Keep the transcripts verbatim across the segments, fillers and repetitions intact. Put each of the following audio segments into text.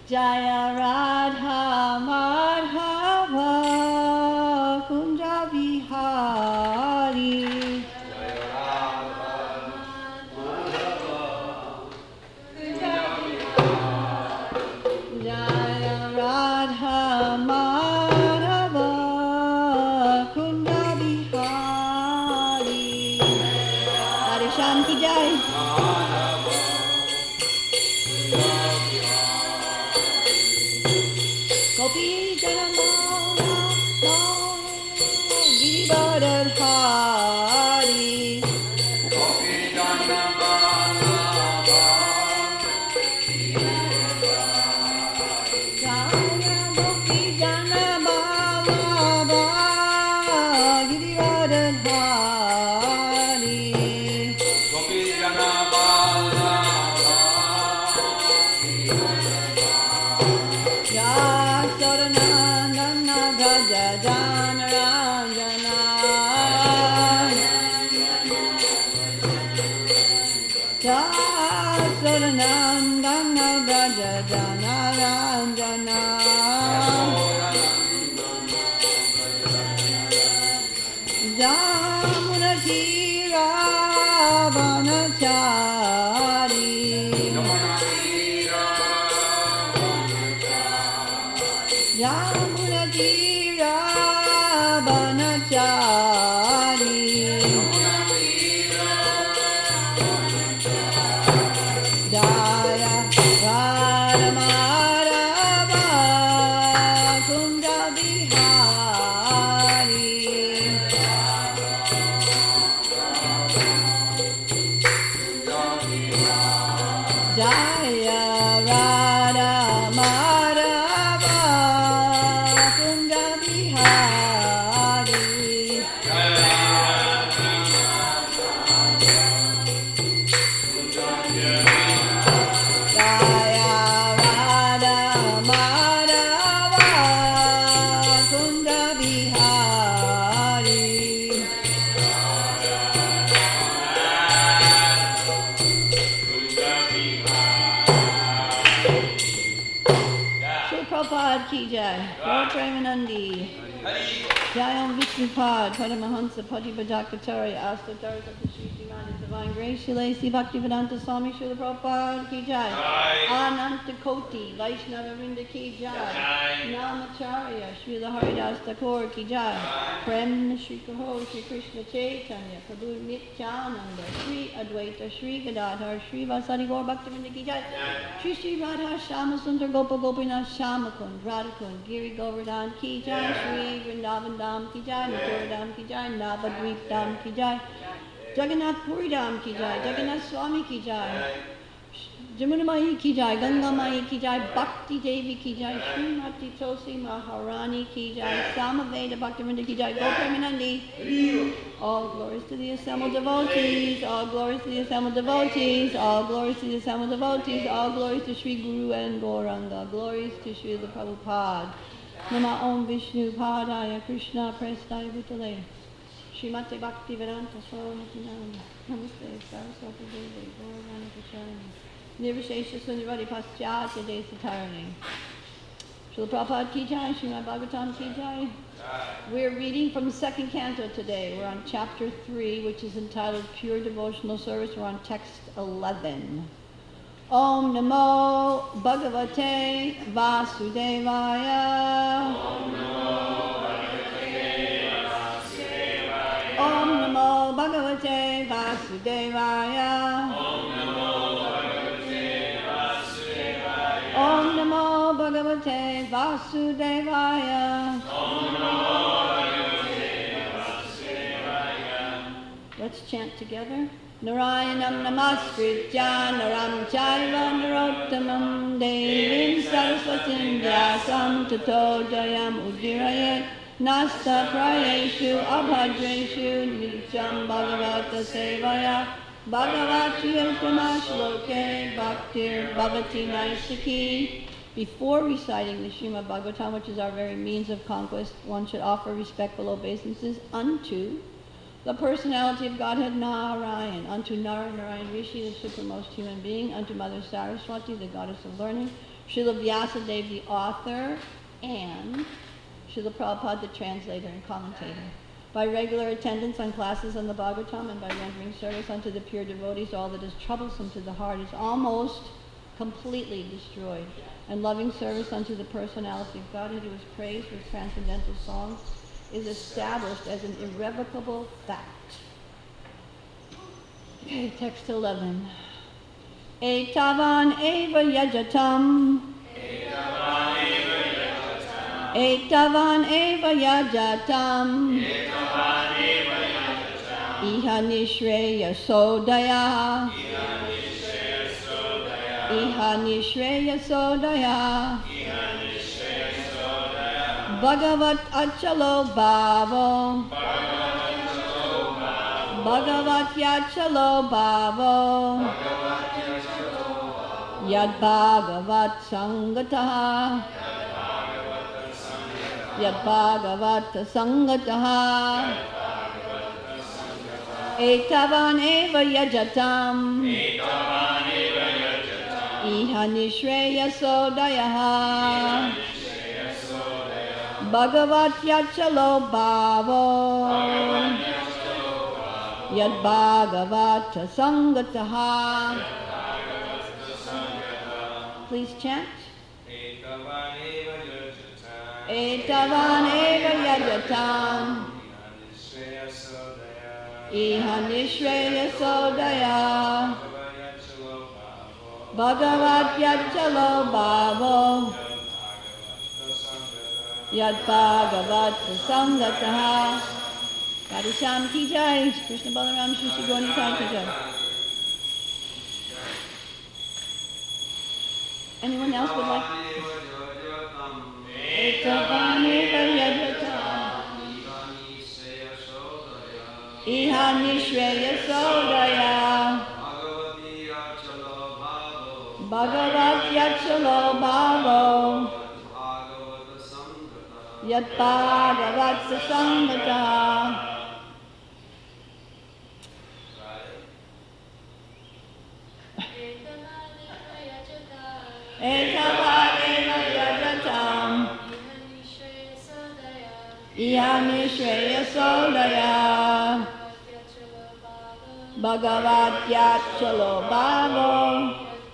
Jaya Radha Madhava Kunja Vihari. Jaya Radha Madhava Kunja Vihari. Jaya Radha Madhava Kunja Vihari. Radhe Shyam ki jai. Gopi Janamala Girivardhari. Gopi Janamala Jaya Gopi Janamala Girivardhari. Gopi Janamala Yasodanandana Bhaja Janaranjana. Yasodanandana Bhaja Janaranjana. Jamuna Tira Vanachari. Yamuna Tira Vanachari. Jaya Radha Madhava Kunja Vihari. Jaya Radha Madhava Kunja Vihari. Jaya Radha Madhava Kunja Vihari. Shri Prabhupada ki jai. Lord Premanandi. Jayam Vishnupad, Paramahansa, Patibhadakacharya, Astatara Sri Srimad His Divine Grace, Shilasi Bhaktivedanta Swami Srila Prabhupada ki jai. Ananta Koti, Vaishnava Vrinda ki jai. Namacharya, Srila Haridas Thakur ki jai. Prem Shri Kaho, Shri Krishna Chaitanya, Prabhu Nityananda, Shri Advaita, Shri Gadadhar, Shri Vasadi Gaur Bhaktivinoda ki jai. Shri Shri Radha Shama Sundar Gopa Gopinath Shamakund, Radhakund, Giri Govardhan ki jai. Shri Vrindavan Dham ki jai, Mathura Dham ki jai, Navadvip Dham ki jai, Jagannath Puri Dham ki jai, Jagannath Swami ki jai, Jamuna Mai ki jai, Ganga Mai ki jai, Bhakti Devi ki jai, Srimati Tulsi Maharani ki jai, Samaveda Bhaktivinoda ki jai, Gopremanandi. All glories to the assembled devotees, all glories to the assembled devotees, all glories to the assembled devotees, all glories to Sri Guru and Gauranga, glories to Sri Prabhupada. Nama Om Vishnu Padaya Krishna Prestaya Bhutale Srimate Bhaktivedanta Swami Namo Namaste Saraswati Devi Gauravani Pracharani Nirvishesha Sundarati Paschatya Desatarani. Srila Prabhupada ki jai, Srimad Bhagavatam ki jai. We're reading from the second canto today. We're on chapter three, which is entitled Pure Devotional Service. We're on text eleven. Om Namo Bhagavate Vasudevaya. Om Namo Bhagavate Vasudevaya. Om Namo Bhagavate Vasudevaya. Let's chant together. Narayanam namaskritya naram chaiva narottamam devim saraswatim vyasam tato jayam udirayet nasta prayeshu abhadreshu nityam bhagavata sevaya bhagavati uttama-shloke bhaktir bhavati naisaki. Before reciting the Srimad Bhagavatam, which is our very means of conquest, one should offer respectful obeisances unto the personality of Godhead Narayan, unto Nara Narayan Rishi, the supremmost human being, unto Mother Saraswati, the goddess of learning, Srila Vyasadeva, the author, and Srila Prabhupada, the translator and commentator. By regular attendance on classes on the Bhagavatam and by rendering service unto the pure devotees, all that is troublesome to the heart is almost completely destroyed. And loving service unto the personality of Godhead, who is praised with transcendental songs, is established as an irrevocable fact. Okay, text eleven. Etavan eva yajatam. Etavan eva yajatam. Etavan eva yajatam. Etavan eva yajatam. Iha nishreya sodaya. Iha nishreya sodaya. Iha nishreya sodaya. Iha nishreya sodaya. Bhagavat achalo bhavo. Bhagavat yachalo bhavo. Yad Bhagavat Sangataha. Yad Bhagavat Sangataha. Etavan eva yajatam. Etavan eva yajatam. Iha nishreya sodayaha. Bhagavat yachalo bhavo. Yad Bhagavat Sangataha. Please chant. Etavan eva yajatam. Etavan eva yajatam. Nishreya sodaya. Iha nishreya sodaya. Bhagavat yachalo bhavo. Yad Bhagavat Sangataha. Radhesham ki jai. Krishna Balaram Shri Shri Gaura Nitai ki jai. Anyone else would like? Etavan eva yajatam. Iha nishreya sodaya. Bhagavat yachalo bhavo. Yat Bhagavat sangata. Etavaneva yajatam. Iha nishreya sodaya. Bhagavat yachalo bhavo.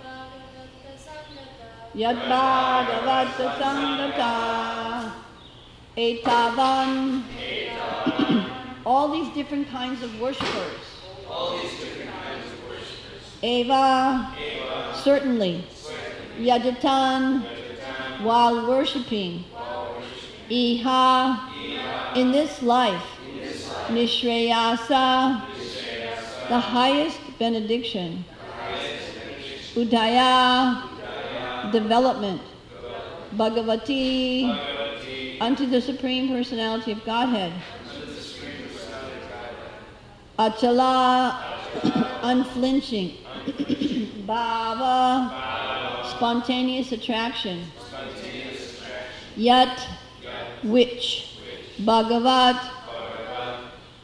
Yad Bhagavat sangata. Etavan. All these different kinds of worshippers. All these different kinds of worshippers. Eva. Eva. Certainly. Yajatan, while worshipping. Iha, in this life. Nishreyasa, the highest benediction. Udaya, development. Bhagavati, unto the Supreme Personality of Godhead. Achala, unflinching. Bhava, spontaneous attraction. Spontaneous attraction. Yat, Yat. Which. Which. Bhagavat. Bhagavat.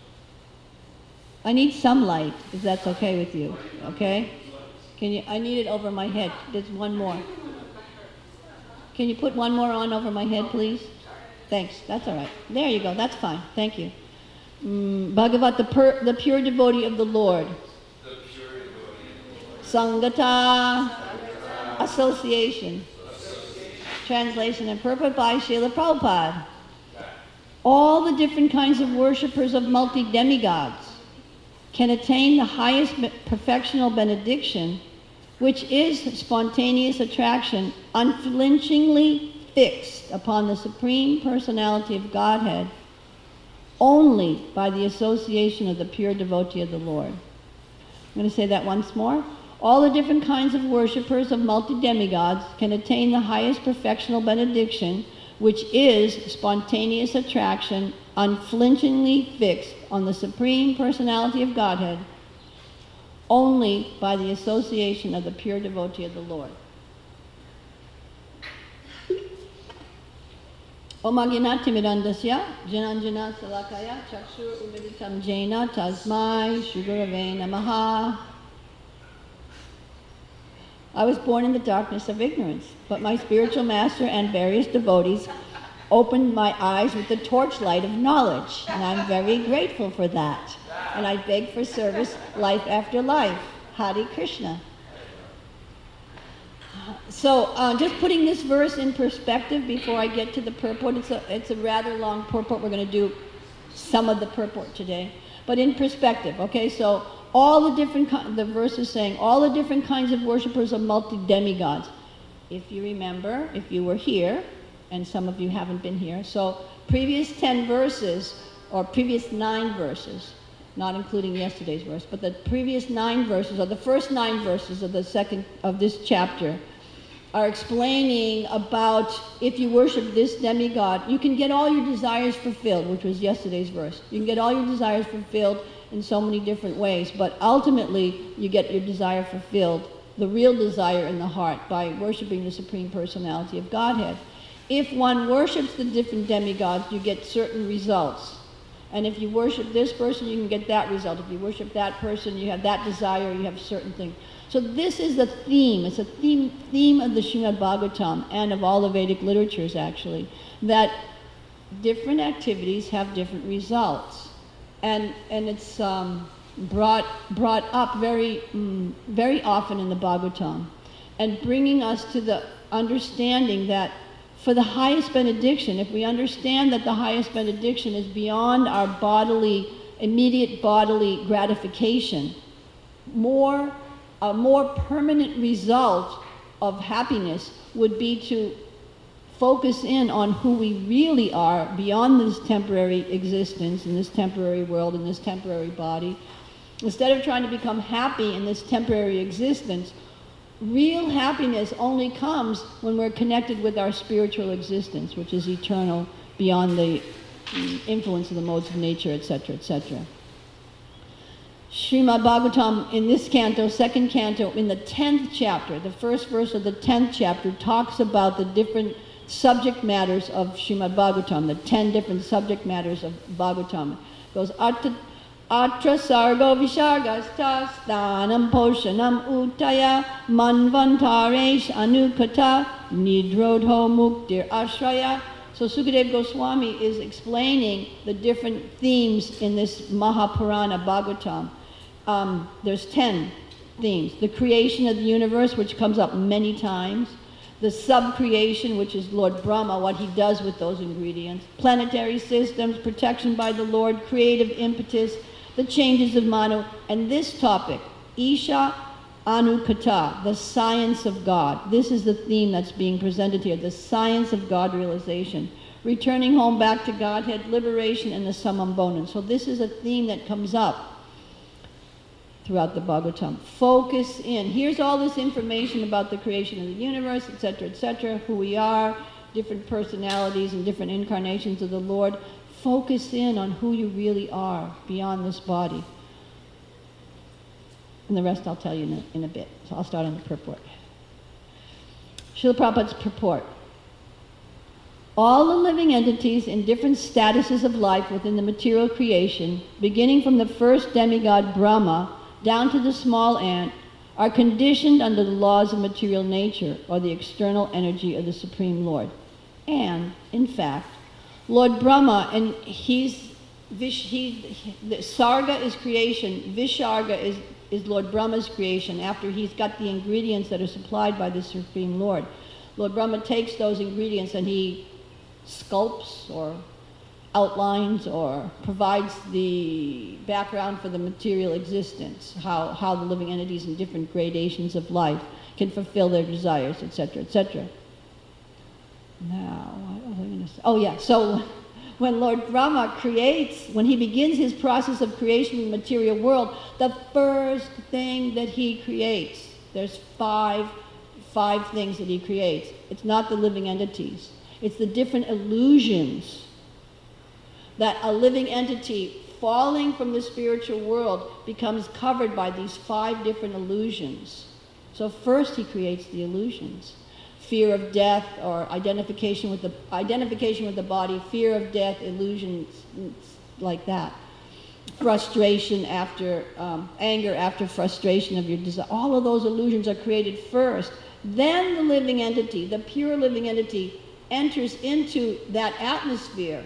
I need some light, if that's okay with you. Okay? Can you? I need it over my head. There's one more. Can you put one more on over my head, please? Thanks. That's all right. There you go. That's fine. Thank you. Mm, Bhagavat, the, per, the pure devotee of the Lord. The pure devotee of the Lord. Sangata. Association. Translation and purport by Srila Prabhupada. All the different kinds of worshippers of multi-demigods can attain the highest perfectional benediction, which is spontaneous attraction, unflinchingly fixed upon the Supreme Personality of Godhead, only by the association of the pure devotee of the Lord. I'm going to say that once more. All the different kinds of worshippers of multi-demigods can attain the highest perfectional benediction, which is spontaneous attraction, unflinchingly fixed on the Supreme Personality of Godhead, only by the association of the pure devotee of the Lord. Om Agyanatimirandasya Jananjana Salakaya Chakshur Umilitam Jena Tasmai Shri Gurave Namaha. I was born in the darkness of ignorance, but my spiritual master and various devotees opened my eyes with the torchlight of knowledge, and I'm very grateful for that. And I beg for service life after life. Hare Krishna. So uh, just putting this verse in perspective before I get to the purport. It's a, it's a rather long purport. We're going to do some of the purport today. But in perspective, okay? So all the different, the verse is saying, all the different kinds of worshipers of multi-demigods. If you remember, if you were here, and some of you haven't been here, so previous ten verses, or previous nine verses, not including yesterday's verse, but the previous nine verses, or the first nine verses of the second, of this chapter, are explaining about if you worship this demigod, you can get all your desires fulfilled, which was yesterday's verse. You can get all your desires fulfilled in so many different ways, but ultimately you get your desire fulfilled, the real desire in the heart, by worshiping the Supreme Personality of Godhead. If one worships the different demigods, you get certain results. And if you worship this person, you can get that result. If you worship that person, you have that desire, you have certain things. So this is the theme. It's a theme, theme of the Srimad Bhagavatam and of all the Vedic literatures, actually, that different activities have different results. And, and it's um, brought, brought up very, um, very often in the Bhagavatam, and bringing us to the understanding that for the highest benediction, if we understand that the highest benediction is beyond our bodily, immediate bodily gratification, more, a more permanent result of happiness would be to focus in on who we really are beyond this temporary existence, in this temporary world, in this temporary body. Instead of trying to become happy in this temporary existence, real happiness only comes when we're connected with our spiritual existence, which is eternal, beyond the influence of the modes of nature, et cetera, et cetera. Srimad Bhagavatam, in this canto, second canto, in the tenth chapter, the first verse of the tenth chapter, talks about the different subject matters of Srimad Bhagavatam, the ten different subject matters of Bhagavatam. It goes, Atra sargo vishargasta stanam poshanam utaya manvantaresh anukata nidrodho muktir ashraya. So Sukadeva Goswami is explaining the different themes in this Mahapurana Bhagavatam. Um, there's ten themes. The creation of the universe, which comes up many times. The sub-creation, which is Lord Brahma, what he does with those ingredients. Planetary systems, protection by the Lord, creative impetus, the changes of Manu, and this topic, Isha Anukata, the science of God. This is the theme that's being presented here, the science of God realization. Returning home back to Godhead, liberation, and the summum bonum. So this is a theme that comes up throughout the Bhagavatam. Focus in. Here's all this information about the creation of the universe, et cetera, et cetera, who we are, different personalities and different incarnations of the Lord. Focus in on who you really are beyond this body. And the rest I'll tell you in a, in a bit. So I'll start on the purport. Srila Prabhupada's purport. All the living entities in different statuses of life within the material creation, beginning from the first demigod Brahma down to the small ant, are conditioned under the laws of material nature, or the external energy of the Supreme Lord. And, in fact, Lord Brahma, and he's, Vish, he, he, the Sarga is creation, Visharga is, is Lord Brahma's creation, after he's got the ingredients that are supplied by the Supreme Lord. Lord Brahma takes those ingredients and he sculpts or outlines or provides the background for the material existence, how, how the living entities in different gradations of life can fulfill their desires, et cetera, et cetera. Now, what was I going to say? Oh yeah, so when Lord Brahma creates, when he begins his process of creation in the material world, the first thing that he creates, there's five, five things that he creates. It's not the living entities. It's the different illusions that a living entity falling from the spiritual world becomes covered by these five different illusions. So first he creates the illusions. Fear of death, or identification with the identification with the body, fear of death, illusions like that. frustration after um, anger, after frustration of your desire. All of those illusions are created first. Then the living entity, the pure living entity, enters into that atmosphere.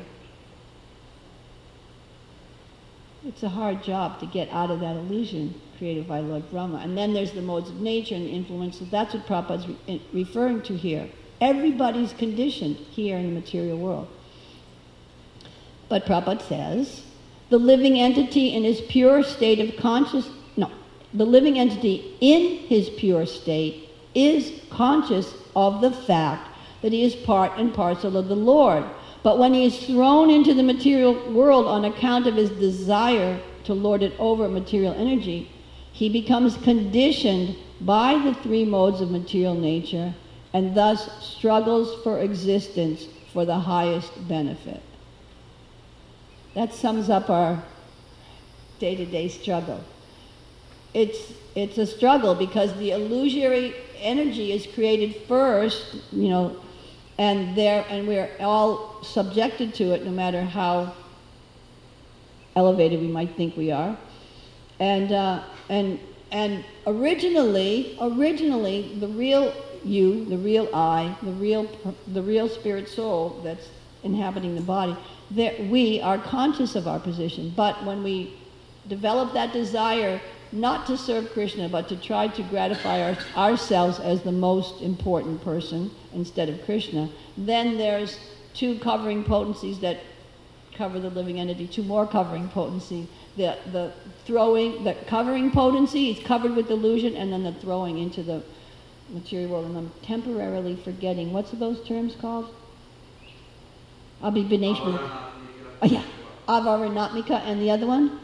It's a hard job to get out of that illusion created by Lord Brahma. And then there's the modes of nature and the influence. So that's what Prabhupada's re- referring to here. Everybody's conditioned here in the material world. But Prabhupada says, the living entity in his pure state of conscious, no, the living entity in his pure state is conscious of the fact that he is part and parcel of the Lord. But when he is thrown into the material world on account of his desire to lord it over material energy, he becomes conditioned by the three modes of material nature and thus struggles for existence for the highest benefit. That sums up our day-to-day struggle. It's, it's a struggle because the illusory energy is created first, you know, and there, and we're all subjected to it no matter how elevated we might think we are. And, uh, and, and originally, originally, the real you, the real I, the real, the real spirit soul that's inhabiting the body, that we are conscious of our position. But when we develop that desire not to serve Krishna, but to try to gratify our, ourselves as the most important person instead of Krishna, then there's two covering potencies that cover the living entity, two more covering potency. The, the throwing, the covering potency is covered with illusion, and then the throwing into the material world. And I'm temporarily forgetting, what's those terms called? Abhibhineshma. Oh, yeah. Avaranatmika, and the other one?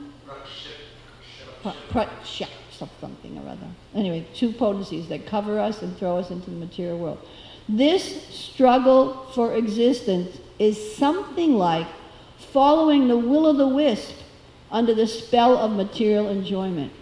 Pratsha, something or other. Anyway, two potencies that cover us and throw us into the material world. This struggle for existence is something like following the will-o'-the-wisp under the spell of material enjoyment.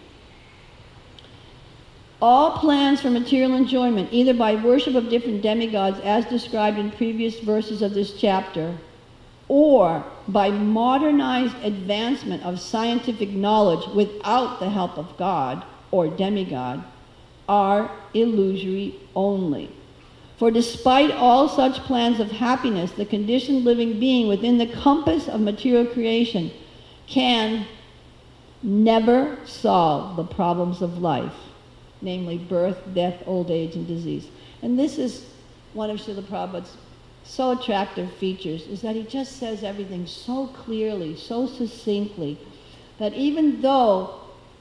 All plans for material enjoyment, either by worship of different demigods as described in previous verses of this chapter, or by modernized advancement of scientific knowledge without the help of God or demigod, are illusory only. For despite all such plans of happiness, the conditioned living being within the compass of material creation can never solve the problems of life, namely birth, death, old age, and disease. And this is one of Srila Prabhupada's so attractive features, is that he just says everything so clearly, so succinctly, that even though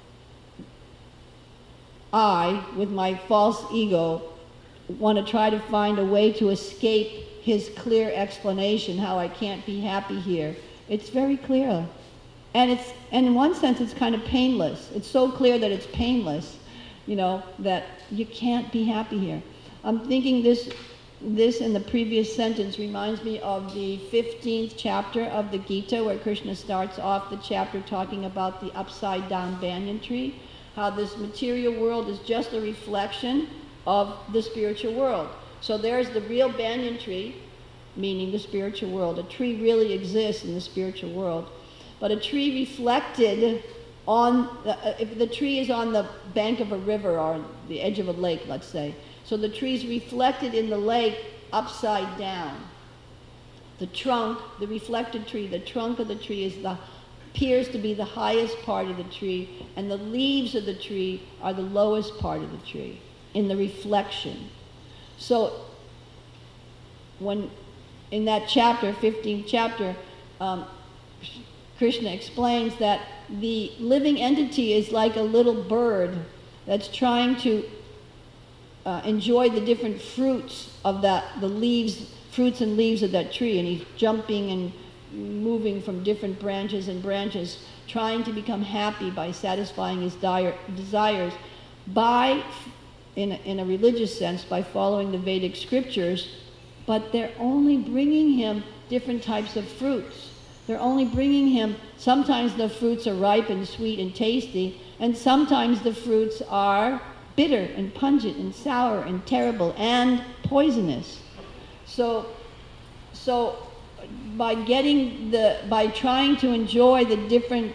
I, with my false ego, want to try to find a way to escape his clear explanation how I can't be happy here, it's very clear. And it's, and in one sense, it's kind of painless. It's so clear that it's painless, you know, that you can't be happy here. I'm thinking this This in the previous sentence reminds me of the fifteenth chapter of the Gita, where Krishna starts off the chapter talking about the upside down banyan tree, how this material world is just a reflection of the spiritual world. So there's the real banyan tree, meaning the spiritual world. A tree really exists in the spiritual world. But a tree reflected on, the, if the tree is on the bank of a river or the edge of a lake, let's say, so the tree's reflected in the lake upside down. The trunk, the reflected tree, the trunk of the tree is the, appears to be the highest part of the tree, and the leaves of the tree are the lowest part of the tree in the reflection. So when in that chapter, fifteenth chapter, um, Krishna explains that the living entity is like a little bird that's trying to Uh, enjoy the different fruits of that, the leaves, fruits and leaves of that tree, and he's jumping and moving from different branches and branches, trying to become happy by satisfying his dire, desires by, in a, in a religious sense, by following the Vedic scriptures, but they're only bringing him different types of fruits. They're only bringing him, sometimes the fruits are ripe and sweet and tasty, and sometimes the fruits are bitter and pungent and sour and terrible and poisonous. So, so by getting the, by trying to enjoy the different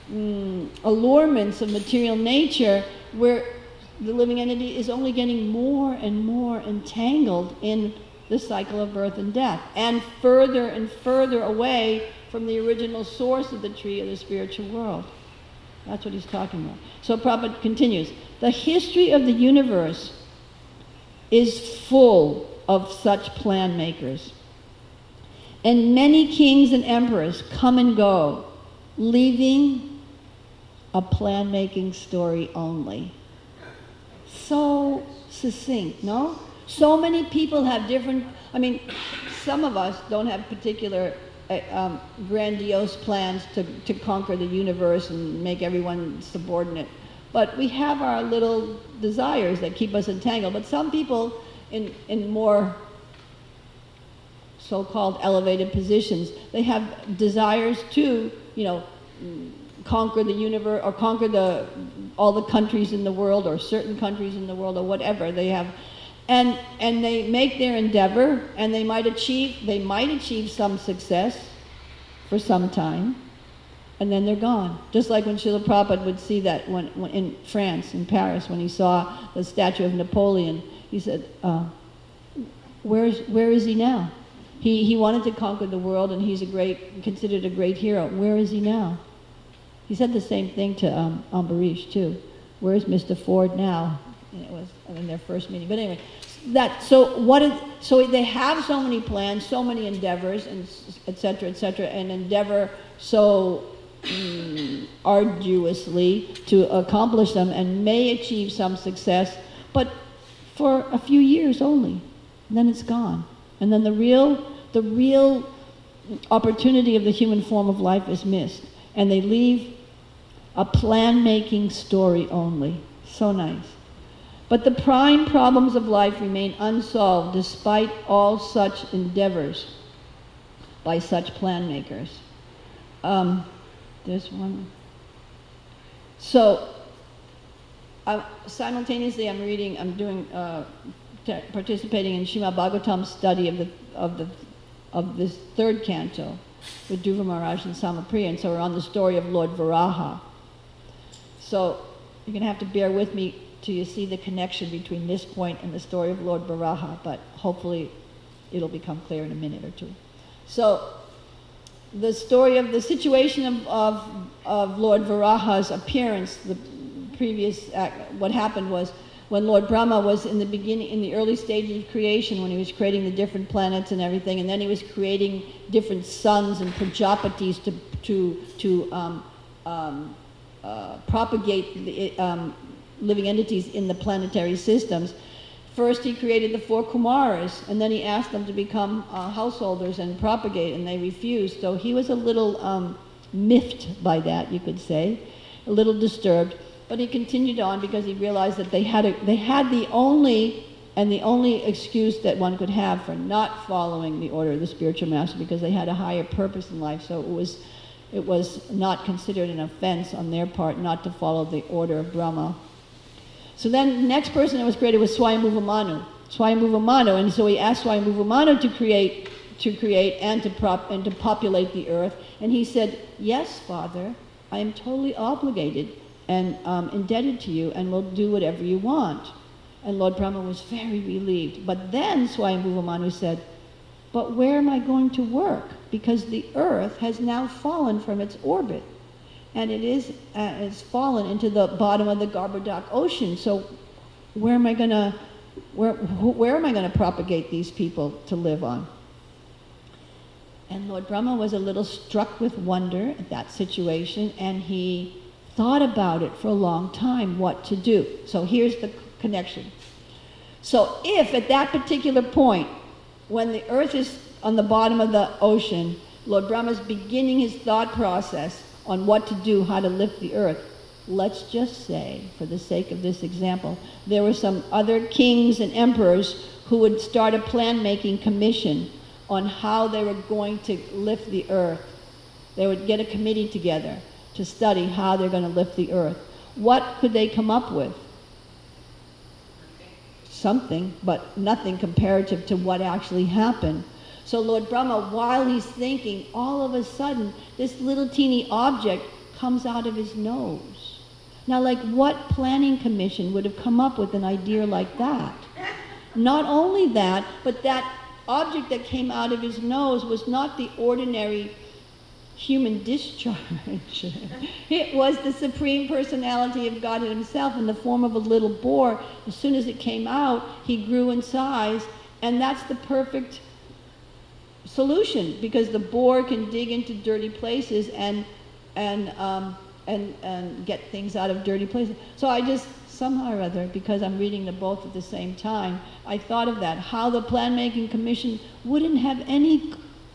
mm, allurements of material nature, where the living entity is only getting more and more entangled in the cycle of birth and death, and further and further away from the original source of the tree of the spiritual world. That's what he's talking about. So Prabhupada continues, the history of the universe is full of such plan makers. And many kings and emperors come and go, leaving a plan-making story only. So succinct, no? So many people have different, I mean, some of us don't have particular uh, um, grandiose plans to, to conquer the universe and make everyone subordinate. But we have our little desires that keep us entangled. But some people in, in more so-called elevated positions, they have desires to, you know, conquer the universe or conquer the all the countries in the world or certain countries in the world or whatever they have, and and they make their endeavor and they might achieve they might achieve some success for some time, and then they're gone. Just like when Srila Prabhupada would see that when, when in France, in Paris, when he saw the statue of Napoleon, he said, uh, "Where's where is he now? He he wanted to conquer the world, and he's a great considered a great hero. Where is he now?" He said the same thing to um, Ambarish too. Where's Mister Ford now? And it was in their first meeting. But anyway, that so what? Is, so they have so many plans, so many endeavors, and et cetera, et cetera, and endeavor so mm, arduously to accomplish them, and may achieve some success, but for a few years only. And then it's gone, and then the real, the real opportunity of the human form of life is missed, and they leave a plan-making story only. So nice. But the prime problems of life remain unsolved despite all such endeavors by such plan makers. Um, there's one. So, uh, simultaneously I'm reading, I'm doing, uh, t- participating in Srimad Bhagavatam's study of the, of the, of this third canto with Dhruva Maharaj and Samapriya, and so we're on the story of Lord Varaha. So you're going to have to bear with me till you see the connection between this point and the story of Lord Varaha, but hopefully it'll become clear in a minute or two. So the story of the situation of, of, of Lord Varaha's appearance, the previous act, what happened was when Lord Brahma was in the beginning, in the early stages of creation, when he was creating the different planets and everything, and then he was creating different suns and prajapatis to to to um, um, uh, propagate the um, living entities in the planetary systems. First, he created the four Kumaras, and then he asked them to become uh, householders and propagate, and they refused. So he was a little um, miffed by that, you could say, a little disturbed. But he continued on because he realized that they had a, they had the only and the only excuse that one could have for not following the order of the spiritual master, because they had a higher purpose in life. So it was it was not considered an offense on their part not to follow the order of Brahma. So then the next person that was created was Swayambhuva Manu. Swayambhuva Manu, and so he asked Swayambhuva Manu to create to create and to prop and to populate the earth. And he said, "Yes, Father, I am totally obligated and um, indebted to you, and will do whatever you want." And Lord Brahma was very relieved. But then Swayambhuva Manu said, "But where am I going to work? Because the earth has now fallen from its orbit, and it is uh, it's fallen into the bottom of the Garbhodak ocean. So where am I going to where where am I going to propagate these people to live on?" And Lord Brahma was a little struck with wonder at that situation, and he thought about it for a long time what to do. So here's the connection. So if at that particular point, when the earth is on the bottom of the ocean, Lord Brahma is beginning his thought process on what to do, how to lift the earth, let's just say, for the sake of this example, there were some other kings and emperors who would start a plan-making commission on how they were going to lift the earth. They would get a committee together to study how they're going to lift the earth. What could they come up with? Something, but nothing comparative to what actually happened. So Lord Brahma, while he's thinking, all of a sudden, this little teeny object comes out of his nose. Now, like, what planning commission would have come up with an idea like that? Not only that, but that object that came out of his nose was not the ordinary human discharge. It was the Supreme Personality of God himself in the form of a little boar. As soon as it came out, he grew in size, and that's the perfect solution, because the boar can dig into dirty places and and um, and and get things out of dirty places. So I just, somehow or other, because I'm reading them both at the same time, I thought of that, how the Plan-Making Commission wouldn't have any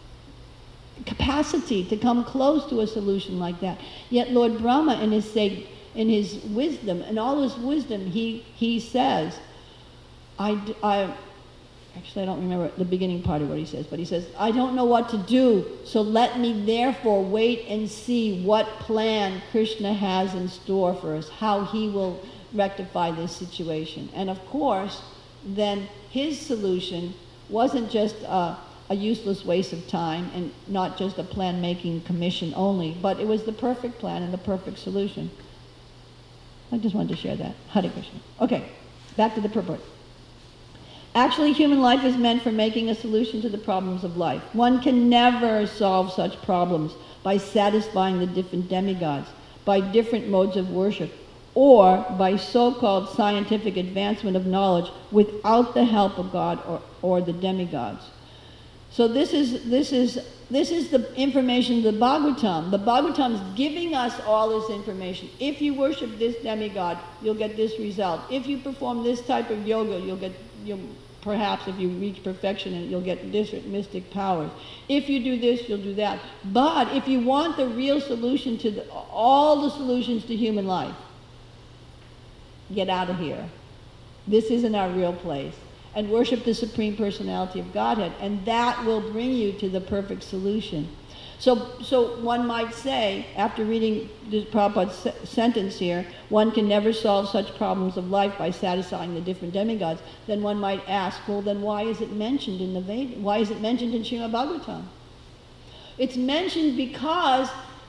capacity to come close to a solution like that. Yet Lord Brahma, in his say, in his wisdom, in all his wisdom, he he says, I, I actually I don't remember the beginning part of what he says, but he says, I don't know what to do, so let me therefore wait and see what plan Krishna has in store for us, how he will rectify this situation. And of course, then his solution wasn't just a, a useless waste of time and not just a plan-making commission only, but it was the perfect plan and the perfect solution. I just wanted to share that. Hare Krishna. Okay, back to the purport. Actually, human life is meant for making a solution to the problems of life. One can never solve such problems by satisfying the different demigods, by different modes of worship, or by so-called scientific advancement of knowledge without the help of God or, or the demigods. So this is this is this is the information of the Bhagavatam. The Bhagavatam is giving us all this information. If you worship this demigod, you'll get this result. If you perform this type of yoga, you'll get you'll perhaps if you reach perfection, you'll get different mystic powers. If you do this, you'll do that. But if you want the real solution to the, all the solutions to human life, get out of here. This isn't our real place. And worship the Supreme Personality of Godhead, and that will bring you to the perfect solution. So, so one might say, after reading this Prabhupada's se- sentence here, one can never solve such problems of life by satisfying the different demigods. Then one might ask, well, then why is it mentioned in the Veda? Why is it mentioned in Srimad Bhagavatam? It's mentioned because,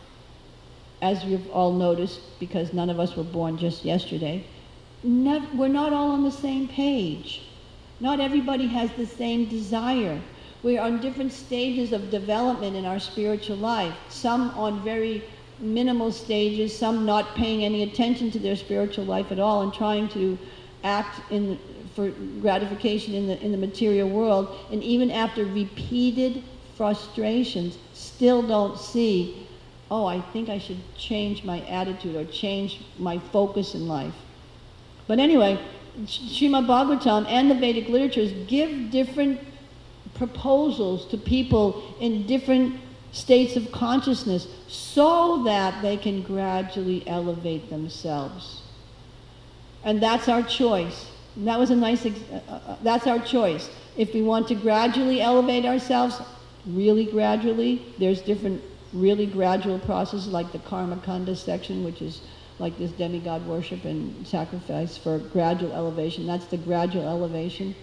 as we've all noticed, because none of us were born just yesterday, nev- we're not all on the same page. Not everybody has the same desire. We're on different stages of development in our spiritual life. Some on very minimal stages, some not paying any attention to their spiritual life at all and trying to act in for gratification in the in the material world. And even after repeated frustrations, still don't see, oh, I think I should change my attitude or change my focus in life. But anyway, Srimad Bhagavatam and the Vedic literatures give different proposals to people in different states of consciousness so that they can gradually elevate themselves. And that's our choice. And that was a nice, ex- uh, uh, that's our choice. If we want to gradually elevate ourselves, really gradually, there's different really gradual processes like the Karma Kanda section, which is like this demigod worship and sacrifice for gradual elevation. That's the gradual elevation.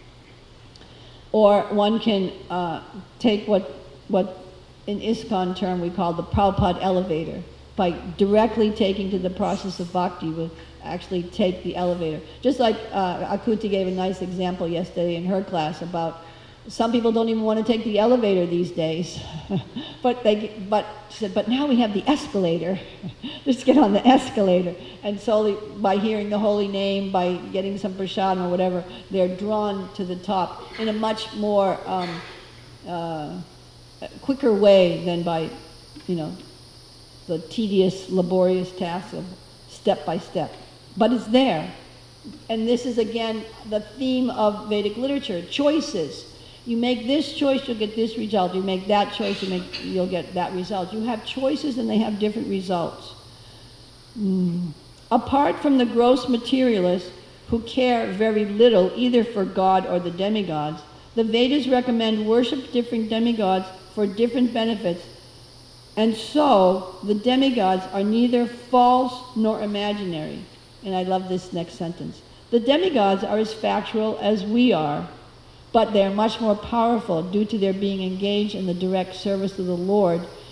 Or one can uh, take what, what in ISKCON term we call the Prabhupada elevator. By directly taking to the process of bhakti, will actually take the elevator. Just like uh, Akuti gave a nice example yesterday in her class about some people don't even want to take the elevator these days. but they, but she said, but now we have the escalator. Just get on the escalator. And slowly, by hearing the holy name, by getting some prasadam or whatever, they're drawn to the top in a much more um, uh, quicker way than by, you know, the tedious, laborious task of step by step. But it's there. And this is, again, the theme of Vedic literature, choices. You make this choice, you'll get this result. You make that choice, you make, you'll get that result. You have choices and they have different results. Mm. Apart from the gross materialists who care very little either for God or the demigods, the Vedas recommend worship different demigods for different benefits. And so, the demigods are neither false nor imaginary. And I love this next sentence. The demigods are as factual as we are, but they are much more powerful due to their being engaged in the direct service of the Lord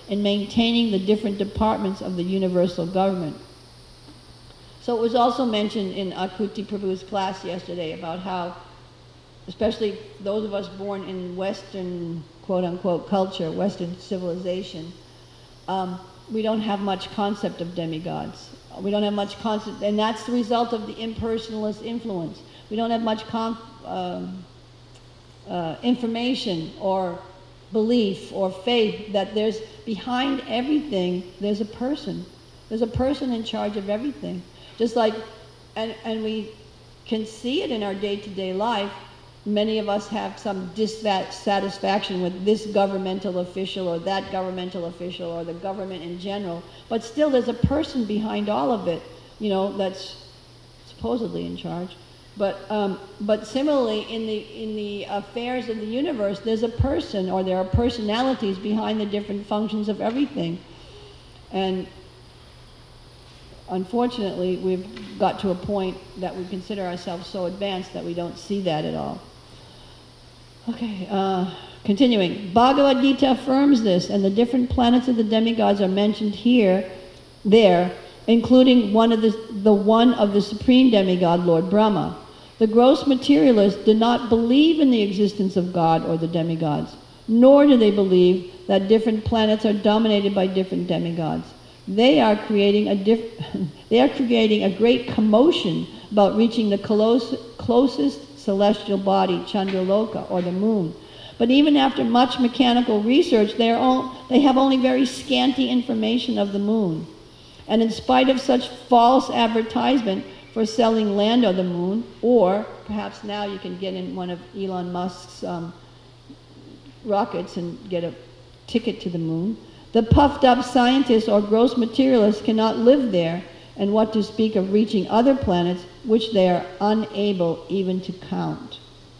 in maintaining the different departments of the universal government. So it was also mentioned in Akuti Prabhu's class yesterday about how, especially those of us born in Western, quote-unquote, culture, Western civilization, um, we don't have much concept of demigods. We don't have much concept, and that's the result of the impersonalist influence. We don't have much con um, uh, information or belief or faith that there's, behind everything, there's a person. There's a person in charge of everything. Just like, and, and we can see it in our day-to-day life. Many of us have some dissatisfaction with this governmental official or that governmental official or the government in general, but still there's a person behind all of it, you know, that's supposedly in charge. But, um, but similarly, in the, in the affairs of the universe, there's a person, or there are personalities behind the different functions of everything. And unfortunately, we've got to a point that we consider ourselves so advanced that we don't see that at all. Okay, uh, continuing. Bhagavad Gita affirms this, and the different planets of the demigods are mentioned here, there, including one of the, the one of the supreme demigod, Lord Brahma. The gross materialists do not believe in the existence of God or the demigods, nor do they believe that different planets are dominated by different demigods. They are creating a diff they are creating a great commotion about reaching the close, closest celestial body, Chandraloka, or the moon. But even after much mechanical research, they, are all, they have only very scanty information of the moon. And in spite of such false advertisement for selling land on the moon, or perhaps now you can get in one of Elon Musk's um, rockets and get a ticket to the moon, the puffed up scientists or gross materialists cannot live there, and what to speak of reaching other planets which they are unable even to count.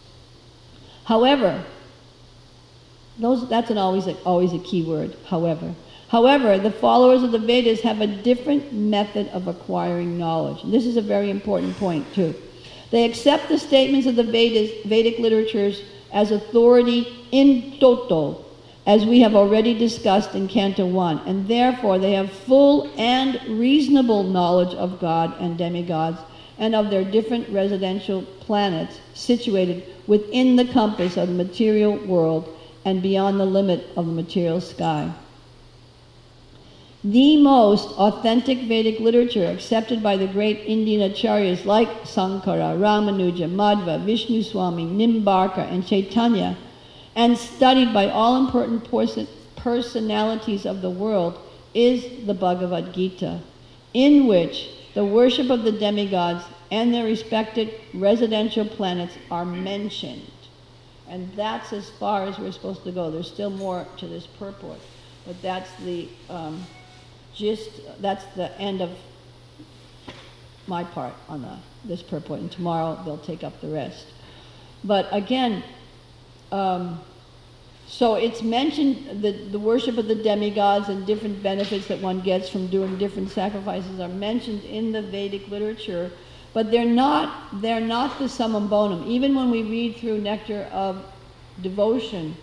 However, those, that's an always, a, always a key word, however. However, the followers of the Vedas have a different method of acquiring knowledge. And this is a very important point, too. They accept the statements of the Vedas, Vedic literatures as authority in toto, as we have already discussed in Canto one, and therefore they have full and reasonable knowledge of God and demigods and of their different residential planets situated within the compass of the material world and beyond the limit of the material sky. The most authentic Vedic literature accepted by the great Indian acharyas like Sankara, Ramanuja, Madhva, Vishnu Swami, Nimbarka, and Chaitanya, and studied by all important personalities of the world, is the Bhagavad Gita, in which the worship of the demigods and their respective residential planets are mentioned. And that's as far as we're supposed to go. There's still more to this purport, but that's the um, gist, that's the end of my part on the, this purport, and tomorrow they'll take up the rest. But again, Um, so it's mentioned that the worship of the demigods and different benefits that one gets from doing different sacrifices are mentioned in the Vedic literature, but they're not, they're not the summum bonum. Even when we read through Nectar of Devotion,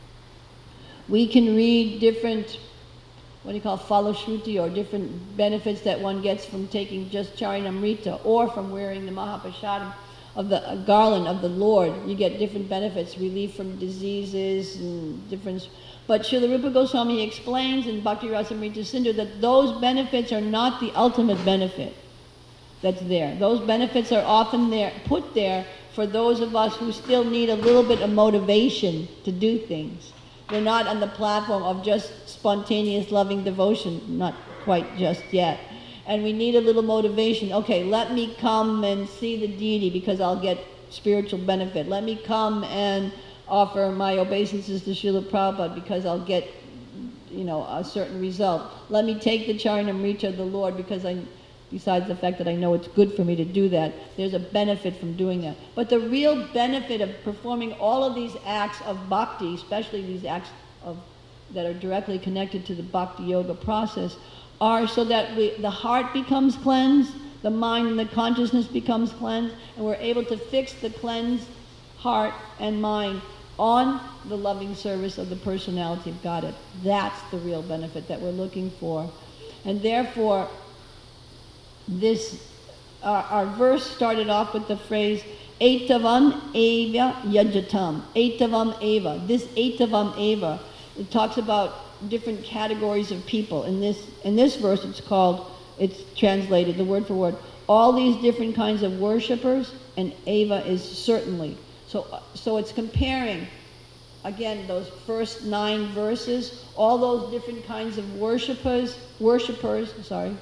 we can read different, what do you call, falashruti, or different benefits that one gets from taking just Charanamrita or from wearing the Mahaprashadam of the uh, garland of the Lord. You get different benefits, relief from diseases and different. But Srila Rupa Goswami explains in Bhakti Rasamrita Sindhu that those benefits are not the ultimate benefit that's there. Those benefits are often there, put there for those of us who still need a little bit of motivation to do things. They're not on the platform of just spontaneous loving devotion, not quite just yet. And we need a little motivation. Okay, let me come and see the deity because I'll get spiritual benefit. Let me come and offer my obeisances to Srila Prabhupada because I'll get, you know, a certain result. Let me take the Charanamrita of the Lord because I, besides the fact that I know it's good for me to do that, there's a benefit from doing that. But the real benefit of performing all of these acts of bhakti, especially these acts of, that are directly connected to the bhakti yoga process, are so that we, the heart becomes cleansed, the mind and the consciousness becomes cleansed, and we're able to fix the cleansed heart and mind on the loving service of the personality of Godhead. That's the real benefit that we're looking for. And therefore, this our, our verse started off with the phrase, Etavam Eva Yajatam. Etavam Eva. This Etavam Eva, it talks about different categories of people. In this in this verse, it's called, it's translated, the word for word, all these different kinds of worshipers, and Eva is certainly. So, so it's comparing, again, those first nine verses, all those different kinds of worshipers, worshipers, sorry,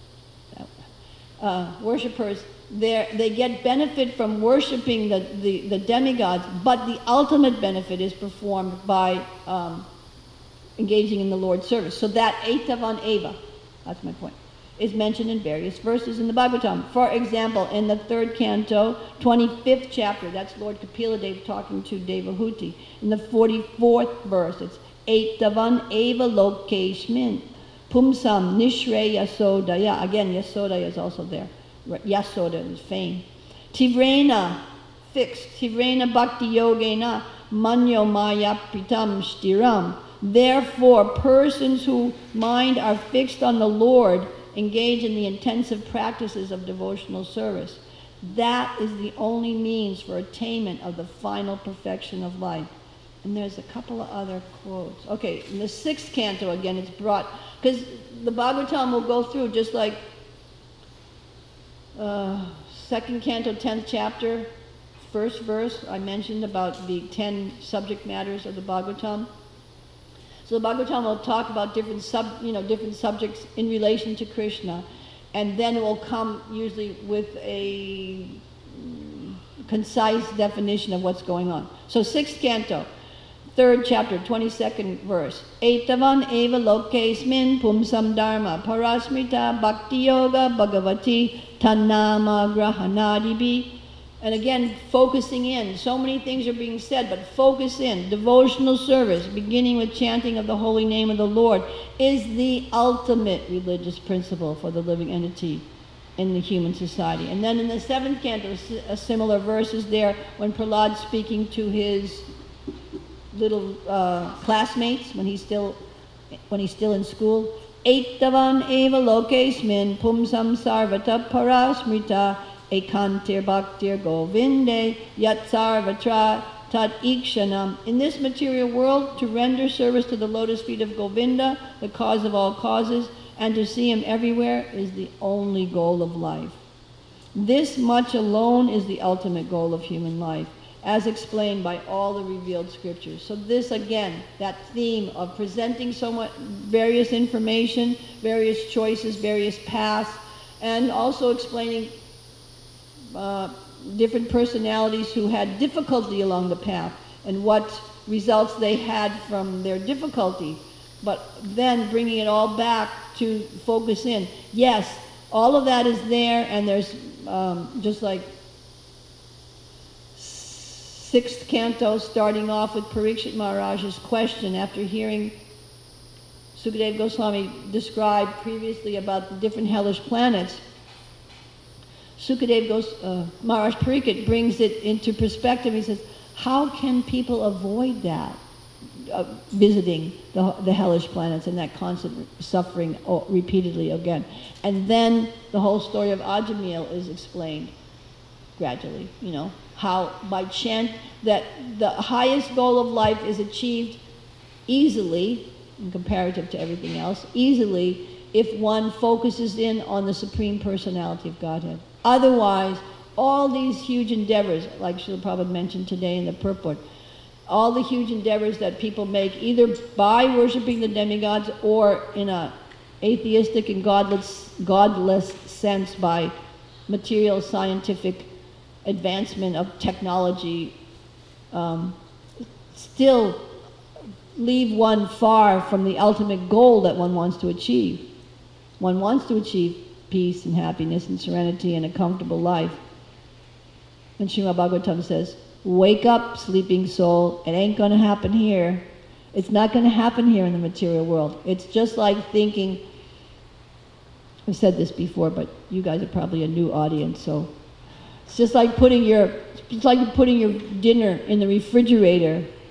uh, worshipers, they get benefit from worshiping the, the, the demigods, but the ultimate benefit is performed by um, engaging in the Lord's service. So that Etavan Eva, that's my point, is mentioned in various verses in the Bhagavatam. For example, in the third canto, twenty-fifth chapter, that's Lord Kapila Dev talking to Devahuti. In the forty-fourth verse, it's Etavan Eva Lokeshmin, Pumsam Nishre Yasodaya. Again, Yasodaya is also there. Yasoda is fame. Tivrena, fixed. Tivrena Bhakti Yogena, Manyo Maya Pritam Shtiram. Therefore, persons whose mind are fixed on the Lord engage in the intensive practices of devotional service. That is the only means for attainment of the final perfection of life. And there's a couple of other quotes. Okay, in the sixth canto, again, it's brought, because the Bhagavatam will go through just like uh, second canto, tenth chapter, first verse, I mentioned about the ten subject matters of the Bhagavatam. So the Bhagavatam will talk about different sub, you know, different subjects in relation to Krishna, and then it will come usually with a concise definition of what's going on. So sixth canto, third chapter, twenty-second verse. Etavan eva lokesmin pumsam dharma parasmita bhakti yoga bhagavati tannama grahanadibi. And again, focusing in. So many things are being said, but focus in. Devotional service, beginning with chanting of the holy name of the Lord, is the ultimate religious principle for the living entity in the human society. And then in the seventh canto, a similar verse is there when Prahlad's speaking to his little uh, classmates when he's still when he's still in school. Etavan eva lokesmin pumsam sarvata parasmrita ekantir bhaktir govinde yat sarvatra tat ikshanam. In this material world, to render service to the lotus feet of Govinda, the cause of all causes, and to see him everywhere is the only goal of life. This much alone is the ultimate goal of human life, as explained by all the revealed scriptures. So this, again, that theme of presenting so much various information, various choices, various paths, and also explaining uh, different personalities who had difficulty along the path and what results they had from their difficulty, but then bringing it all back to focus in. Yes, all of that is there, and there's um, just like sixth canto, starting off with Parikshit Maharaj's question after hearing Sukadeva Goswami describe previously about the different hellish planets. Sukadeva Gos- uh, Maharaj Parikshit brings it into perspective. He says, how can people avoid that, uh, visiting the, the hellish planets and that constant suffering oh, repeatedly again? And then the whole story of Ajamil is explained gradually, you know, how by chant that the highest goal of life is achieved easily, in comparative to everything else, easily if one focuses in on the Supreme Personality of Godhead. Otherwise, all these huge endeavors, like Srila Prabhupada mentioned today in the purport, all the huge endeavors that people make either by worshiping the demigods or in a atheistic and godless, godless sense by material scientific advancement of technology, um, still leave one far from the ultimate goal that one wants to achieve. One wants to achieve peace and happiness and serenity and a comfortable life. And Srimad Bhagavatam says, wake up, sleeping soul. It ain't going to happen here. It's not going to happen here in the material world. It's just like thinking, I've said this before, but you guys are probably a new audience, so it's just like putting your, it's like putting your dinner in the refrigerator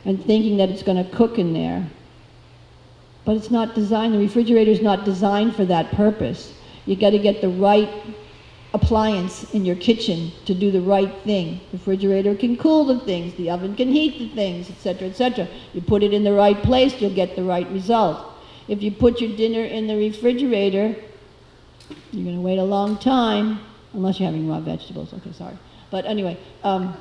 and thinking that it's going to cook in there. But it's not designed, the refrigerator is not designed for that purpose. You got to get the right appliance in your kitchen to do the right thing. The refrigerator can cool the things, the oven can heat the things, et cetera, et cetera. You put it in the right place, you'll get the right result. If you put your dinner in the refrigerator, you're going to wait a long time, unless you're having raw vegetables. Okay, sorry. But anyway, um,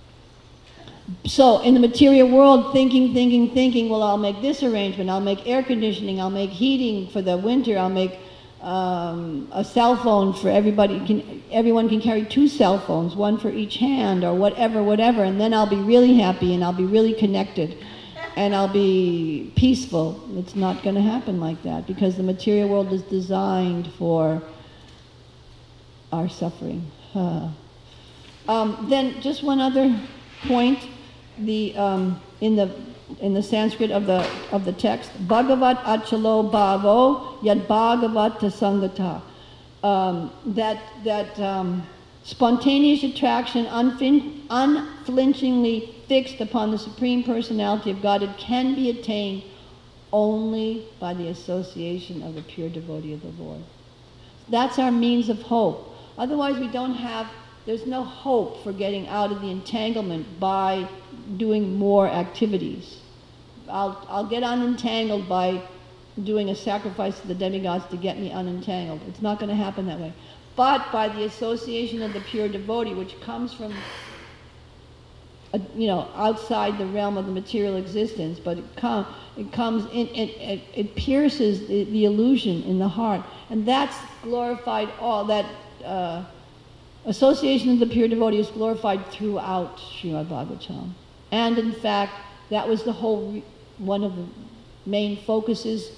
so in the material world, thinking, thinking, thinking, well, I'll make this arrangement, I'll make air conditioning, I'll make heating for the winter, I'll make um, a cell phone for everybody. Can, everyone can carry two cell phones, one for each hand, or whatever, whatever, and then I'll be really happy and I'll be really connected and I'll be peaceful. It's not going to happen like that, because the material world is designed for our suffering. Uh. Um, then just one other point. The um, in the in the Sanskrit of the of the text, Bhagavat achalo bhavo yad Bhagavat tasangata. Um, that that um, spontaneous attraction, unfin- unflinchingly fixed upon the Supreme Personality of Godhead, can be attained only by the association of the pure devotee of the Lord. That's our means of hope. Otherwise, we don't have. There's no hope for getting out of the entanglement by doing more activities. I'll, I'll get unentangled by doing a sacrifice to the demigods to get me unentangled. It's not going to happen that way. But by the association of the pure devotee, which comes from, a, you know, outside the realm of the material existence, but it, com- it comes in, it, it, it pierces the, the illusion in the heart. And that's glorified all, that... Uh, Association of the pure devotee is glorified throughout Srimad Bhagavatam. And in fact, that was the whole, re- one of the main focuses.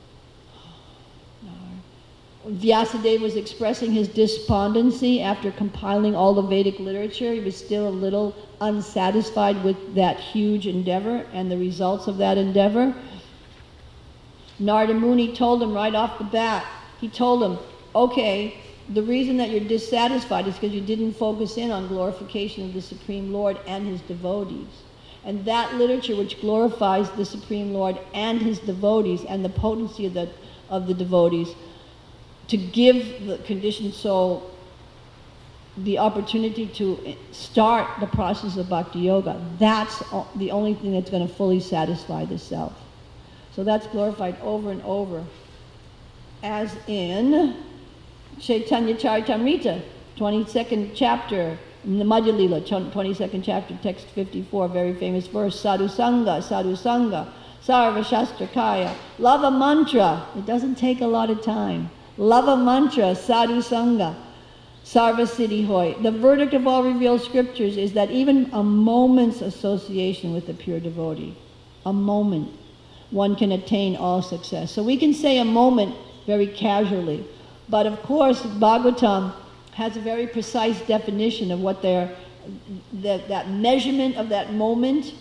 Vyasadeva was expressing his despondency after compiling all the Vedic literature. He was still a little unsatisfied with that huge endeavor and the results of that endeavor. Narada Muni told him right off the bat, he told him, okay, the reason that you're dissatisfied is because you didn't focus in on glorification of the Supreme Lord and his devotees. And that literature which glorifies the Supreme Lord and his devotees and the potency of the, of the devotees, to give the conditioned soul the opportunity to start the process of bhakti yoga, that's the only thing that's going to fully satisfy the self. So that's glorified over and over, as in Chaitanya Charitamrita, twenty-second chapter, in the Madhya Lila, twenty-second chapter, text fifty-four, very famous verse, Sadhu Sangha, Sadhu Sangha, Sarva Shastra Kaya, Lava Mantra, it doesn't take a lot of time, Lava Mantra, Sadhu Sangha, Sarva Siddhi Hoy. The verdict of all revealed scriptures is that even a moment's association with the pure devotee, a moment, one can attain all success. So we can say a moment very casually. But of course, Bhagavatam has a very precise definition of what their, that, that measurement of that moment,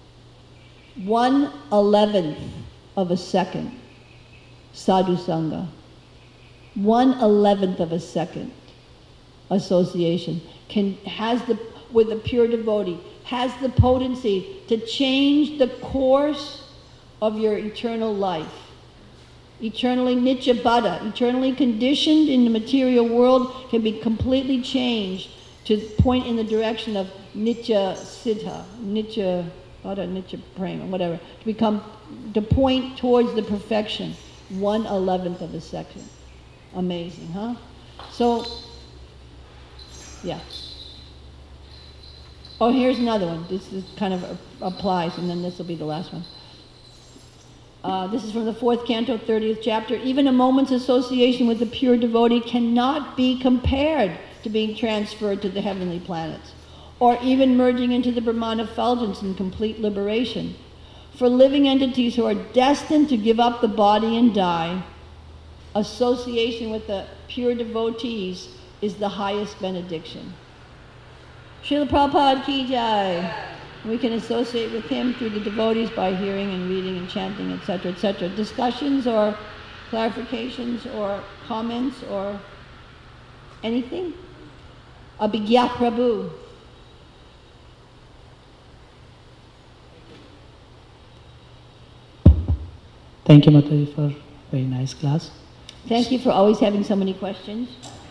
one eleventh of a second, sadhu sangha, one eleventh of a second association can has the with a pure devotee has the potency to change the course of your eternal life. Eternally nitya baddha, eternally conditioned in the material world, can be completely changed to point in the direction of nitya siddha, nitya baddha, nitya prema, whatever, to become, to point towards the perfection, one eleventh of a second. Amazing, huh? So, yeah. Oh, here's another one. This is kind of applies, and then this will be the last one. Uh, this is from the fourth canto, thirtieth chapter. Even a moment's association with the pure devotee cannot be compared to being transferred to the heavenly planets, or even merging into the Brahman effulgence in complete liberation. For living entities who are destined to give up the body and die, association with the pure devotees is the highest benediction. Srila Prabhupada ki jai. We can associate with him through the devotees by hearing and reading and chanting, et cetera, et cetera. Discussions or clarifications or comments or anything? Abhigya Prabhu. Thank you, Mataji, for very nice class. Thank you for always having so many questions.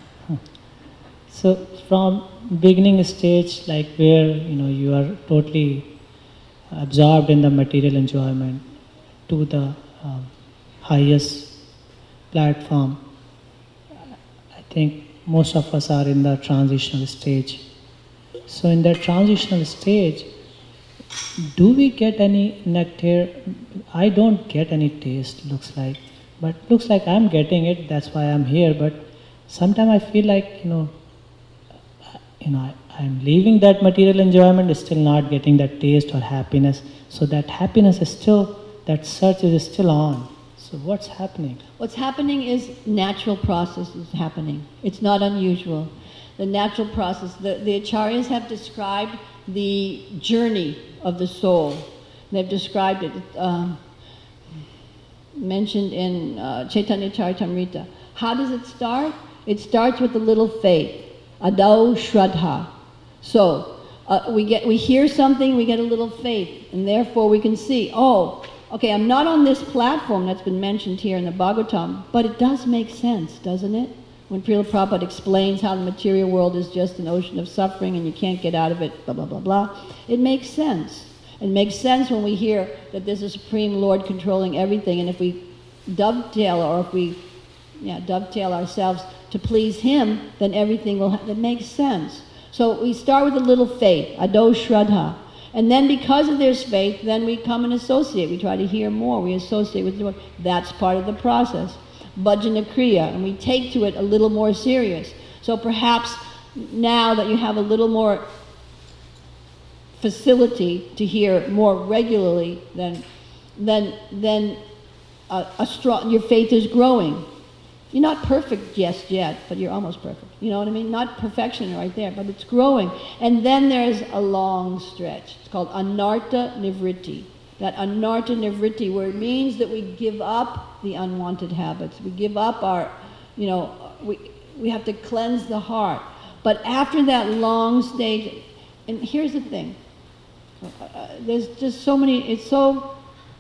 So from beginning stage, like where you know you are totally absorbed in the material enjoyment, to the um, highest platform, I think most of us are in the transitional stage. So in that transitional stage, do we get any nectar? I don't get any taste, looks like. But looks like I'm getting it, that's why I'm here. But sometimes I feel like, you know, you know, I, I'm leaving that material enjoyment, still not getting that taste or happiness. So that happiness is still, that search is still on. So what's happening? What's happening is natural process is happening. It's not unusual. The natural process, the, the acharyas have described the journey of the soul. They've described it, um, mentioned in uh, Chaitanya Charitamrita. How does it start? It starts with a little faith, adau shraddha. So uh, we get, we hear something, we get a little faith, and therefore we can see, oh, okay, I'm not on this platform that's been mentioned here in the Bhagavatam, but it does make sense, doesn't it? When Srila Prabhupada explains how the material world is just an ocean of suffering and you can't get out of it, blah, blah, blah, blah, it makes sense. It makes sense when we hear that there's a Supreme Lord controlling everything, and if we dovetail, or if we yeah, dovetail ourselves to please Him, then everything will, ha- that makes sense. So we start with a little faith, ado shraddha. And then because of there's faith, then we come and associate. We try to hear more. We associate with the Lord. That's part of the process. Bhajana kriya, and we take to it a little more serious. So perhaps now that you have a little more facility to hear more regularly, then, then, then a, a strong, your faith is growing. You're not perfect just yet, but you're almost perfect. You know what I mean? Not perfection right there, but it's growing. And then there's a long stretch. It's called anartha nivritti. That anartha nivritti, where it means that we give up the unwanted habits. We give up our, you know, we, we have to cleanse the heart. But after that long stage, and here's the thing, uh, there's just so many, it's so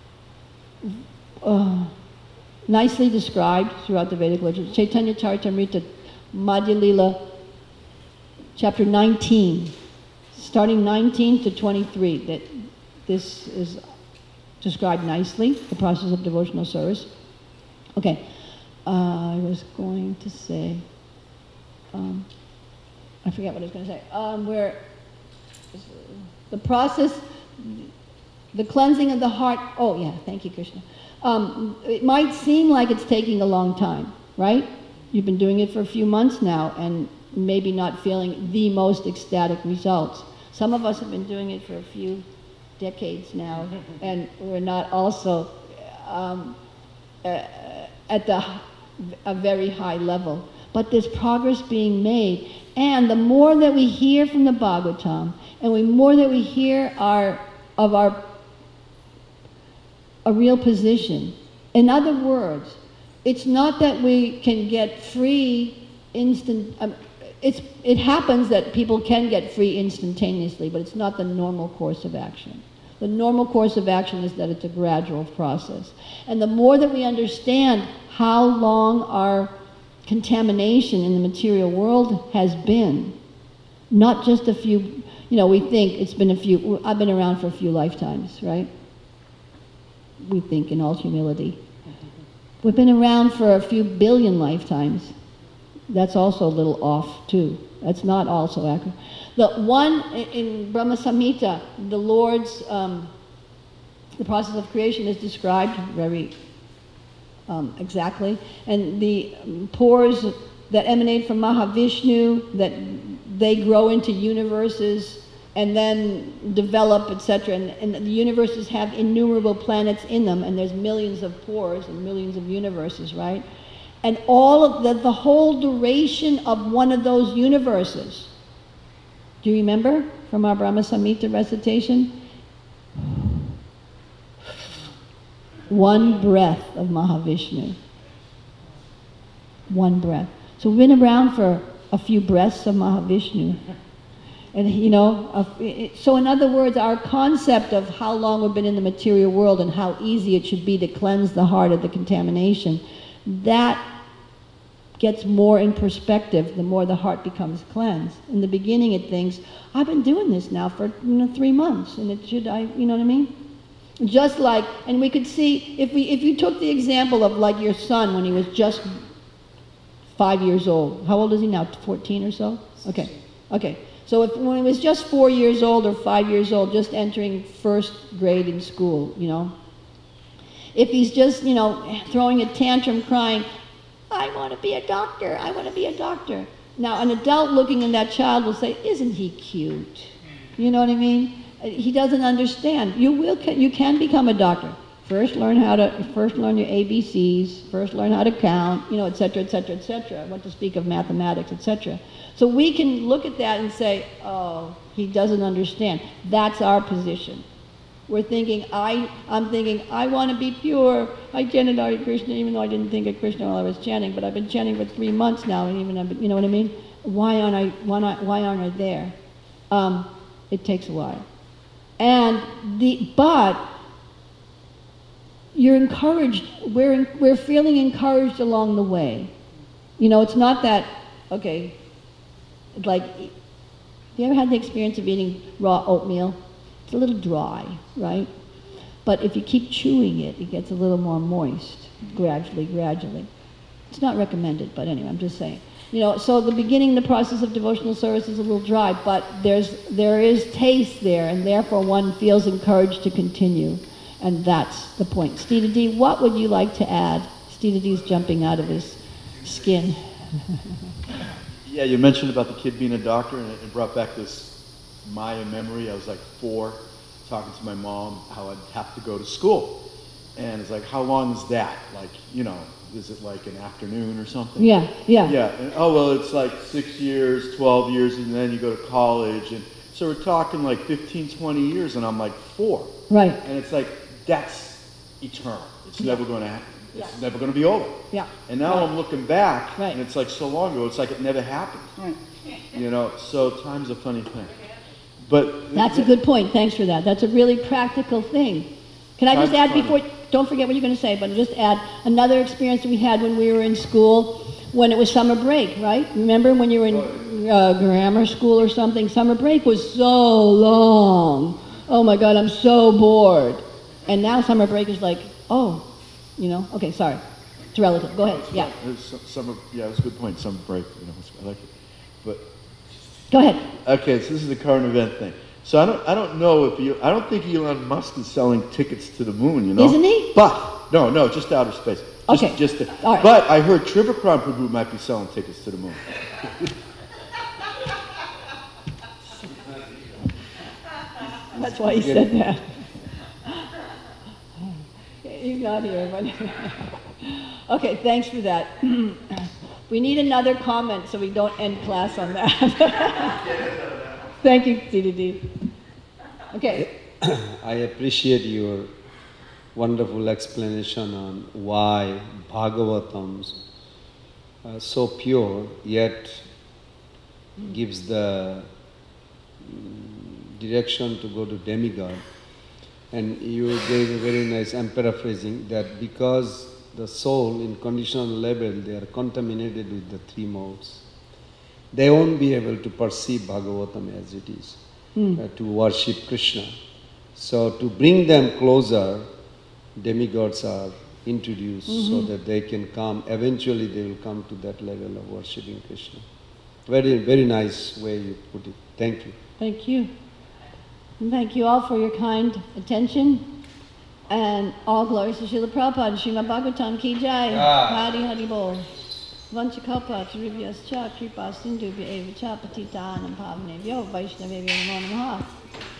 uh, nicely described throughout the Vedic literature. Chaitanya Charitamrita, Madhya Lila, chapter nineteen, starting nineteen to twenty-three, that this is described nicely, the process of devotional service. Okay, uh, I was going to say, um, I forget what I was going to say, um, where the process, the cleansing of the heart, oh yeah, thank you, Krishna. Um, it might seem like it's taking a long time, right? You've been doing it for a few months now and maybe not feeling the most ecstatic results. Some of us have been doing it for a few decades now, and we're not also um, uh, at the, a very high level. But there's progress being made. And the more that we hear from the Bhagavatam, and the more that we hear our, of our a real position. In other words, it's not that we can get free instant, um, it's, it happens that people can get free instantaneously, but it's not the normal course of action. The normal course of action is that it's a gradual process. And the more that we understand how long our contamination in the material world has been, not just a few, you know, we think it's been a few, I've been around for a few lifetimes, right? We think in all humility. We've been around for a few billion lifetimes. That's also a little off too. That's not also accurate. The one in Brahma Samhita, the Lord's, um, the process of creation is described very um, exactly. And the pores that emanate from Mahavishnu, that they grow into universes and then develop, et cetera. And, and the universes have innumerable planets in them, and there's millions of pores and millions of universes, right? And all of the, the whole duration of one of those universes, do you remember from our Brahma Samhita recitation? One breath of Mahavishnu. One breath. So we've been around for a few breaths of Mahavishnu. And, you know, uh, it, so in other words, our concept of how long we've been in the material world and how easy it should be to cleanse the heart of the contamination, that gets more in perspective the more the heart becomes cleansed. In the beginning it thinks, I've been doing this now for, you know, three months, and it should, I, you know what I mean? Just like, and we could see, if we, if you took the example of like your son when he was just five years old. How old is he now, fourteen or so? Okay, okay. So if, when he was just four years old or five years old, just entering first grade in school, you know, if he's just, you know, throwing a tantrum crying, I want to be a doctor, I want to be a doctor. Now, an adult looking at that child will say, isn't he cute? You know what I mean? He doesn't understand. You will, you can become a doctor. First learn how to, first learn your A B Cs, first learn how to count, you know, et cetera, et cetera, et cetera. What to speak of mathematics, et cetera. So we can look at that and say, oh, he doesn't understand. That's our position. We're thinking, I, I'm thinking, I want to be pure. I chanted Hare Krishna, even though I didn't think of Krishna while I was chanting, but I've been chanting for three months now, and even, I've been, you know what I mean? Why aren't I, why, not, why aren't I there? Um, it takes a while. And the, but you're encouraged, we're, we're feeling encouraged along the way. You know, it's not that, okay, like, have you ever had the experience of eating raw oatmeal? It's a little dry, right? But if you keep chewing it, it gets a little more moist, gradually, gradually. It's not recommended, but anyway, I'm just saying. You know, so the beginning, the process of devotional service is a little dry, but there's, there is taste there, and therefore one feels encouraged to continue. And that's the point. Stita D, what would you like to add? Stita D's jumping out of his skin. Yeah, you mentioned about the kid being a doctor, and it brought back this Maya memory. I was like four, talking to my mom how I'd have to go to school. And it's like, how long is that? Like, you know, is it like an afternoon or something? Yeah, yeah. Yeah, and, oh, well, it's like six years, twelve years, and then you go to college. And so we're talking like fifteen, twenty years, and I'm like four. Right. And it's like, that's eternal. It's Yeah. never going to happen. It's Yeah. never going to be over. Yeah. And now Right. I'm looking back, Right. and it's like so long ago, it's like it never happened. Right. You know, so time's a funny thing. But That's a good point. Thanks for that. That's a really practical thing. Can I just Time's add funny. before, don't forget what you're going to say, but just add another experience that we had when we were in school, when it was summer break, right? Remember when you were in uh, grammar school or something? Summer break was so long. Oh my God, I'm so bored. And now summer break is like, oh, you know, okay, sorry. It's relative. Go ahead. Yeah. It was some- summer, yeah, it was a good point. Summer break, you know, I like it. But Go ahead. okay, so this is the current event thing. So I don't, I don't know if you, I don't think Elon Musk is selling tickets to the moon, you know. Isn't he? But no, no, just outer space. Just, Okay. Just the, All right. But I heard Trivakram Prabhu might be selling tickets to the moon. That's why he said that. He's not here, but okay, thanks for that. We need another comment so we don't end class on that. Thank you, D D D. Okay. I appreciate your wonderful explanation on why Bhagavatam's uh, so pure, yet gives the mm, direction to go to demigod. And you gave a very nice, I'm paraphrasing, that because the soul in conditional level, they are contaminated with the three modes, they won't be able to perceive Bhagavatam as it is, mm. uh, to worship Krishna. So to bring them closer, demigods are introduced mm-hmm. so that they can come, eventually they will come to that level of worshipping Krishna. Very, very nice way you put it. Thank you. Thank you. And thank you all for your kind attention. And all glories to Srila Prabhupada, Srimad Bhagavatam ki jai, Hari Hari Bol. Vanchakalpa Tarubhyascha Kripa Sindhubhya Eva Cha Patitanam Pavanebhyo Vaishnavebhyo Namo Namaha.